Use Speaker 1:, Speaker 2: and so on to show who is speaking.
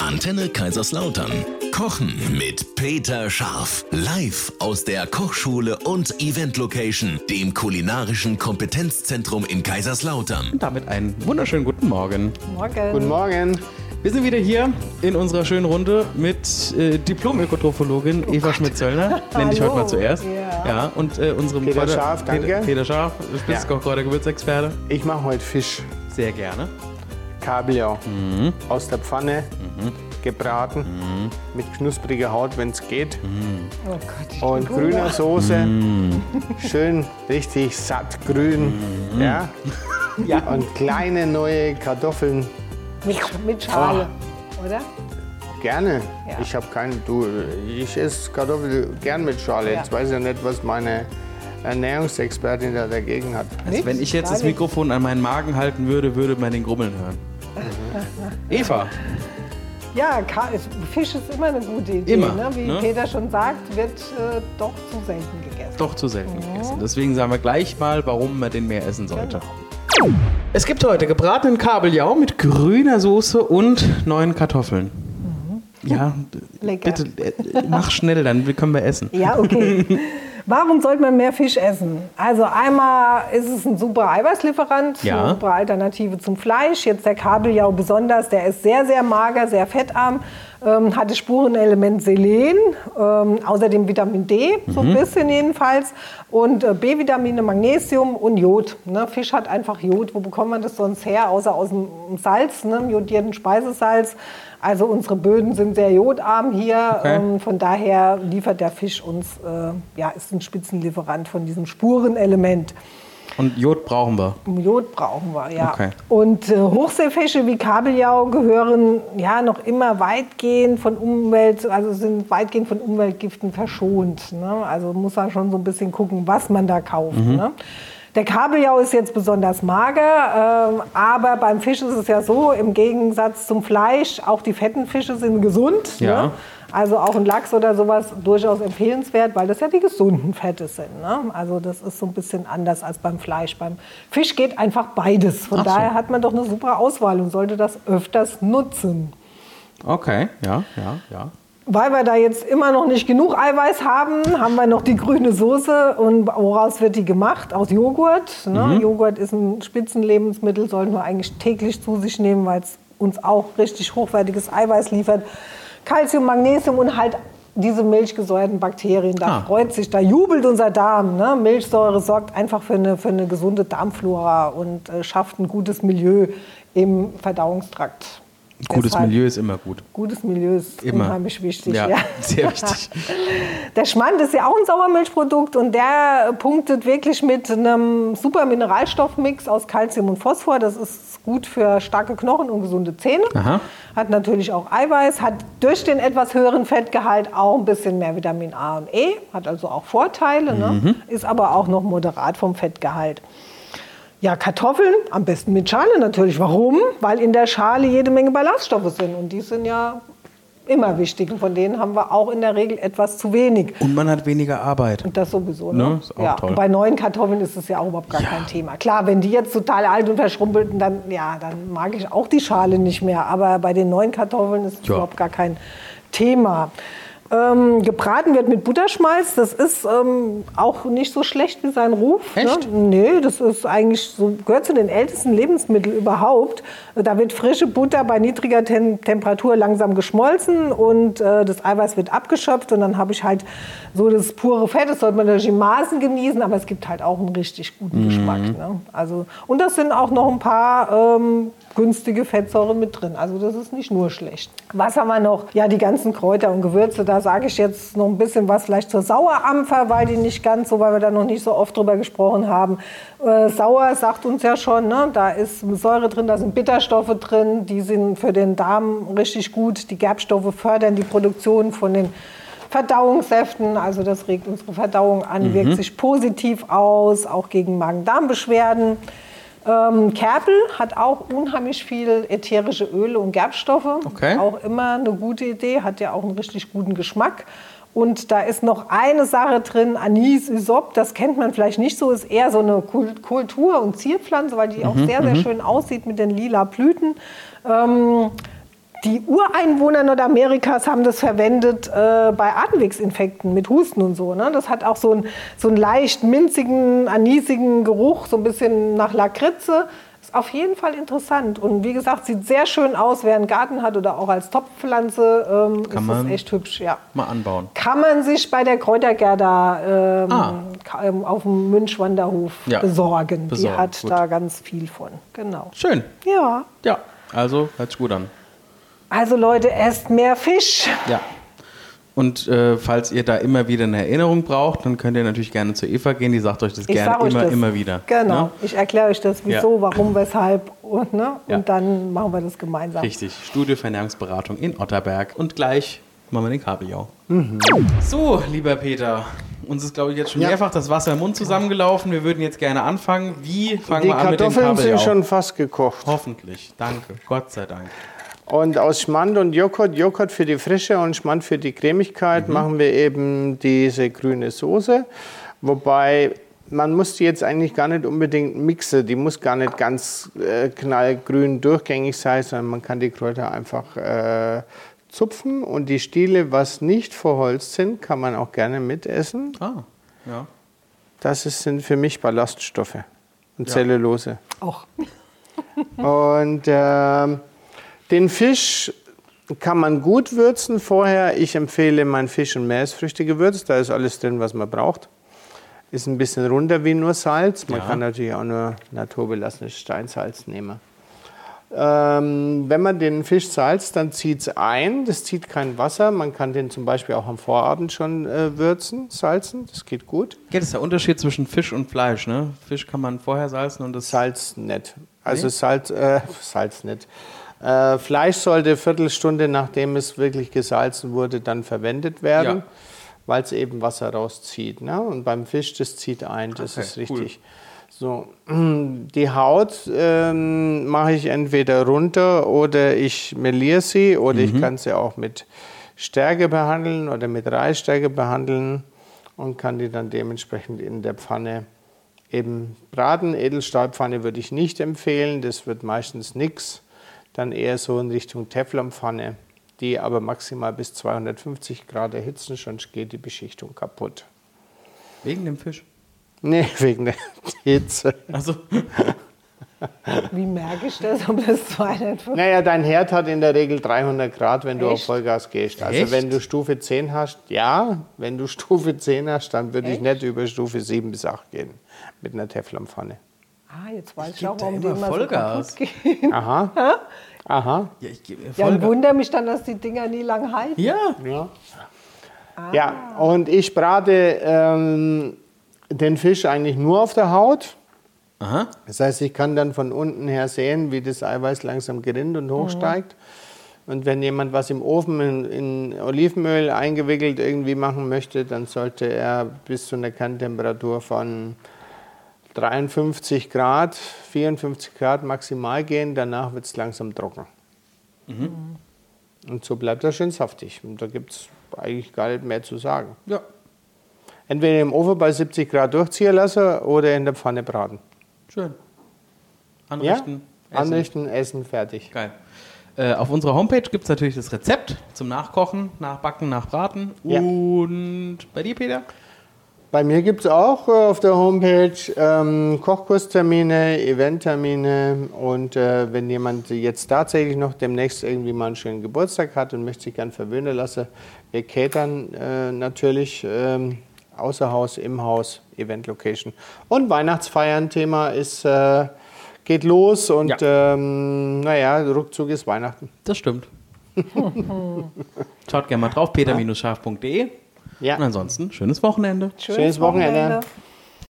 Speaker 1: Antenne Kaiserslautern. Kochen mit Peter Scharf. Live aus der Kochschule und Event Location, dem kulinarischen Kompetenzzentrum in Kaiserslautern.
Speaker 2: Und damit einen wunderschönen guten Morgen.
Speaker 3: Morgen.
Speaker 4: Guten Morgen.
Speaker 2: Wir sind wieder hier in unserer schönen Runde mit Diplom-Ökotrophologin Eva Schmidt-Zöllner, nenne ich heute mal zuerst.
Speaker 3: Ja.
Speaker 2: Und unserem
Speaker 4: Peter Scharf, danke.
Speaker 2: Peter Scharf, Spitzenkoch-Kräuter-Gewürzexperte.
Speaker 4: Ich mache heute Fisch.
Speaker 2: Sehr gerne.
Speaker 4: Kabeljau. Aus der Pfanne. Gebraten. Mit knuspriger Haut, wenn es geht.
Speaker 3: Oh Gott, ich
Speaker 4: Und
Speaker 3: bin
Speaker 4: grüner
Speaker 3: Hunger.
Speaker 4: Soße. Schön richtig satt grün. Ja? Und kleine neue Kartoffeln.
Speaker 3: Mit Schale, oder?
Speaker 4: Gerne.
Speaker 3: Ja.
Speaker 4: Ich esse Kartoffeln gern mit Schale.
Speaker 3: Ja.
Speaker 4: Jetzt weiß ich ja nicht, was meine Ernährungsexpertin da dagegen hat.
Speaker 2: Also wenn ich jetzt das Mikrofon an meinen Magen halten würde, würde man den Grummeln hören. Eva.
Speaker 3: Ja, Fisch ist immer eine gute Idee.
Speaker 2: Immer,
Speaker 3: Ne? Wie
Speaker 2: ne?
Speaker 3: Peter schon sagt, wird doch zu selten gegessen.
Speaker 2: Doch zu selten gegessen. Deswegen sagen wir gleich mal, warum man den mehr essen sollte.
Speaker 3: Genau.
Speaker 2: Es gibt heute gebratenen Kabeljau mit grüner Soße und neuen Kartoffeln. Ja,
Speaker 3: Lecker.
Speaker 2: bitte mach schnell, dann können wir essen.
Speaker 3: Ja, okay. Warum sollte man mehr Fisch essen? Also einmal ist es ein super Eiweißlieferant,
Speaker 2: Ja.
Speaker 3: eine super Alternative zum Fleisch. Jetzt der Kabeljau besonders, der ist sehr, sehr mager, sehr fettarm, hat das Spurenelement Selen, außerdem Vitamin D, so ein bisschen jedenfalls, und B-Vitamine, Magnesium und Jod. Ne? Fisch hat einfach Jod. Wo bekommt man das sonst her, außer aus dem Salz, ne? Jodierten Speisesalz. Also unsere Böden sind sehr jodarm hier,
Speaker 2: Okay.
Speaker 3: von daher liefert der Fisch uns, ist ein Spitzenlieferant von diesem Spurenelement.
Speaker 2: Und Jod brauchen wir.
Speaker 3: Jod brauchen wir, ja.
Speaker 2: Okay.
Speaker 3: Und Hochseefische wie Kabeljau gehören ja noch immer weitgehend von sind weitgehend von Umweltgiften verschont. Ne? Also muss man schon so ein bisschen gucken, was man da kauft. Ne? Der Kabeljau ist jetzt besonders mager, aber beim Fisch ist es ja so, im Gegensatz zum Fleisch, auch die fetten Fische sind gesund.
Speaker 2: Ja.
Speaker 3: Ne? Also auch ein Lachs oder sowas durchaus empfehlenswert, weil das ja die gesunden Fette sind. Ne? Also das ist so ein bisschen anders als beim Fleisch. Beim Fisch geht einfach beides. Von
Speaker 2: Ach so.
Speaker 3: daher hat man doch eine super Auswahl und sollte das öfters nutzen.
Speaker 2: Okay, ja.
Speaker 3: Weil wir da jetzt immer noch nicht genug Eiweiß haben, haben wir noch die grüne Soße. Und woraus wird die gemacht? Aus Joghurt. Ne? Joghurt ist ein Spitzenlebensmittel, sollten wir eigentlich täglich zu sich nehmen, weil es uns auch richtig hochwertiges Eiweiß liefert. Calcium, Magnesium und halt diese milchgesäuerten Bakterien. Da freut sich, da jubelt unser Darm. Ne? Milchsäure sorgt einfach für eine gesunde Darmflora und schafft ein gutes Milieu im Verdauungstrakt.
Speaker 2: Gutes
Speaker 3: Deshalb-
Speaker 2: Milieu ist immer gut.
Speaker 3: Gutes Milieu ist
Speaker 2: Immer.
Speaker 3: unheimlich wichtig.
Speaker 2: Ja,
Speaker 3: Ja.
Speaker 2: sehr wichtig.
Speaker 3: Der Schmand ist ja auch ein Sauermilchprodukt und der punktet wirklich mit einem super Mineralstoffmix aus Calcium und Phosphor. Das ist gut für starke Knochen und gesunde Zähne.
Speaker 2: Aha.
Speaker 3: Hat natürlich auch Eiweiß, hat durch den etwas höheren Fettgehalt auch ein bisschen mehr Vitamin A und E, hat also auch Vorteile, ne? Ist aber auch noch moderat vom Fettgehalt. Ja, Kartoffeln, am besten mit Schale natürlich. Warum? Weil in der Schale jede Menge Ballaststoffe sind und die sind ja immer wichtig und von denen haben wir auch in der Regel etwas zu wenig.
Speaker 2: Und man hat weniger Arbeit.
Speaker 3: Und das sowieso.
Speaker 2: Ne?
Speaker 3: Ne?
Speaker 2: Ist auch
Speaker 3: Ja.
Speaker 2: toll.
Speaker 3: Und bei neuen Kartoffeln ist es ja auch überhaupt gar kein Thema. Klar, wenn die jetzt total alt und verschrumpelten, dann mag ich auch die Schale nicht mehr. Aber bei den neuen Kartoffeln ist es überhaupt gar kein Thema. Gebraten wird mit Butterschmalz. Das ist auch nicht so schlecht wie sein Ruf.
Speaker 2: Echt?
Speaker 3: Ne? Nee, das ist eigentlich so, gehört zu den ältesten Lebensmitteln überhaupt. Da wird frische Butter bei niedriger Temperatur langsam geschmolzen und das Eiweiß wird abgeschöpft. Und dann habe ich halt so das pure Fett. Das sollte man natürlich in Maßen genießen, aber es gibt halt auch einen richtig guten Geschmack. Ne? Also, und das sind auch noch ein paar günstige Fettsäuren mit drin. Also das ist nicht nur schlecht. Was haben wir noch? Ja, die ganzen Kräuter und Gewürze. Da sage ich jetzt noch ein bisschen was vielleicht zur Sauerampfer, weil die nicht ganz so, weil wir da noch nicht so oft drüber gesprochen haben. Sauer sagt uns ja schon, ne? Da ist Säure drin, da sind Bitterstoffe drin. Die sind für den Darm richtig gut. Die Gerbstoffe fördern die Produktion von den Verdauungssäften, also das regt unsere Verdauung an, wirkt sich positiv aus, auch gegen Magen-Darm-Beschwerden. Kerpel hat auch unheimlich viel ätherische Öle und Gerbstoffe.
Speaker 2: Okay.
Speaker 3: Auch immer eine gute Idee, hat ja auch einen richtig guten Geschmack. Und da ist noch eine Sache drin, Anis, Isop, das kennt man vielleicht nicht so, ist eher so eine Kultur- und Zierpflanze, weil die auch sehr, sehr schön aussieht mit den lila Blüten. Die Ureinwohner Nordamerikas haben das verwendet bei Atemwegsinfekten mit Husten und so. Ne? Das hat auch so einen leicht minzigen, anisigen Geruch, so ein bisschen nach Lakritze. Ist auf jeden Fall interessant. Und wie gesagt, sieht sehr schön aus, wer einen Garten hat oder auch als Topfpflanze. Ist das echt hübsch. Ja.
Speaker 2: Mal anbauen.
Speaker 3: Kann man sich bei der Kräutergerda auf dem Münchwanderhof besorgen. Die hat da ganz viel von. Genau.
Speaker 2: Schön.
Speaker 3: Ja.
Speaker 2: Ja, also hört sich gut an.
Speaker 3: Also Leute, esst mehr Fisch.
Speaker 2: Ja. Und falls ihr da immer wieder eine Erinnerung braucht, dann könnt ihr natürlich gerne zu Eva gehen. Die sagt euch das gerne immer wieder.
Speaker 3: Genau.
Speaker 2: Ne?
Speaker 3: Ich erkläre euch das, wieso, warum, weshalb. Und dann machen wir das gemeinsam.
Speaker 2: Richtig. Studio für Ernährungsberatung in Otterberg. Und gleich machen wir den Kabeljau. So, lieber Peter. Uns ist, glaube ich, jetzt schon mehrfach das Wasser im Mund zusammengelaufen. Wir würden jetzt gerne anfangen. Wie fangen wir an mit dem Kabeljau?
Speaker 4: Die Kartoffeln sind schon fast gekocht.
Speaker 2: Hoffentlich. Danke. Gott sei Dank.
Speaker 4: Und aus Schmand und Joghurt für die Frische und Schmand für die Cremigkeit, machen wir eben diese grüne Soße. Wobei, man muss die jetzt eigentlich gar nicht unbedingt mixen. Die muss gar nicht ganz knallgrün durchgängig sein, sondern man kann die Kräuter einfach zupfen. Und die Stiele, was nicht verholzt sind, kann man auch gerne mitessen.
Speaker 2: Ah, ja.
Speaker 4: Das sind für mich Ballaststoffe und Zellulose.
Speaker 3: Auch.
Speaker 4: Und den Fisch kann man gut würzen vorher. Ich empfehle mein Fisch- und Meeresfrüchtegewürz. Da ist alles drin, was man braucht. Ist ein bisschen runder wie nur Salz. Man kann natürlich auch nur naturbelassenes Steinsalz nehmen. Wenn man den Fisch salzt, dann zieht es ein. Das zieht kein Wasser. Man kann den zum Beispiel auch am Vorabend schon salzen. Das geht gut.
Speaker 2: Ja, das ist der Unterschied zwischen Fisch und Fleisch, ne? Fisch kann man vorher salzen und das...
Speaker 4: Salz nicht. Also Salz nicht. Fleisch sollte eine Viertelstunde, nachdem es wirklich gesalzen wurde, dann verwendet werden, weil es eben Wasser rauszieht. Ne? Und beim Fisch, das zieht ein, das ist richtig. Cool. So, die Haut mache ich entweder runter oder ich meliere sie oder ich kann sie auch mit Stärke behandeln oder mit Reisstärke behandeln und kann die dann dementsprechend in der Pfanne eben braten. Edelstahlpfanne würde ich nicht empfehlen, das wird meistens nichts. Dann eher so in Richtung Teflonpfanne, die aber maximal bis 250 Grad erhitzen, sonst geht die Beschichtung kaputt.
Speaker 2: Wegen dem Fisch?
Speaker 4: Nee, wegen der Hitze.
Speaker 2: Also.
Speaker 3: Wie merke ich das, ob das 250?
Speaker 4: Naja, dein Herd hat in der Regel 300 Grad, wenn du auf Vollgas gehst. Also wenn du Stufe 10 hast, wenn du Stufe 10 hast, dann würde ich nicht über Stufe 7 bis 8 gehen mit einer Teflonpfanne.
Speaker 3: Jetzt weiß ich auch, warum die immer
Speaker 2: Vollgas.
Speaker 3: so kaputt gehen.
Speaker 4: Aha.
Speaker 2: Ja, ich gebe
Speaker 3: Ja, ich wundere mich dann, dass die Dinger nie lang halten.
Speaker 2: Ja.
Speaker 4: Ja, und ich brate den Fisch eigentlich nur auf der Haut.
Speaker 2: Aha.
Speaker 4: Das heißt, ich kann dann von unten her sehen, wie das Eiweiß langsam gerinnt und hochsteigt. Und wenn jemand was im Ofen in Olivenöl eingewickelt irgendwie machen möchte, dann sollte er bis zu einer Kerntemperatur von 53 Grad, 54 Grad maximal gehen, danach wird es langsam trocken. Und so bleibt er schön saftig. Und da gibt es eigentlich gar nicht mehr zu sagen.
Speaker 2: Ja.
Speaker 4: Entweder im Ofen bei 70 Grad durchziehen lassen oder in der Pfanne braten.
Speaker 2: Schön. Anrichten,
Speaker 4: Anrichten, essen, fertig.
Speaker 2: Geil. Auf unserer Homepage gibt es natürlich das Rezept zum Nachkochen, Nachbacken, Nachbraten.
Speaker 4: Ja.
Speaker 2: Und bei dir, Peter?
Speaker 4: Bei mir gibt es auch auf der Homepage Kochkurstermine, Eventtermine und wenn jemand jetzt tatsächlich noch demnächst irgendwie mal einen schönen Geburtstag hat und möchte sich gern verwöhnen lassen, wir catern natürlich außer Haus, im Haus, Event-Location. Und Weihnachtsfeiern, Thema ist, geht los und ruckzuck ist Weihnachten.
Speaker 2: Das stimmt. Schaut gerne mal drauf, peter-scharf.de.
Speaker 4: Ja.
Speaker 2: Und ansonsten, schönes Wochenende.
Speaker 4: Schönes Wochenende.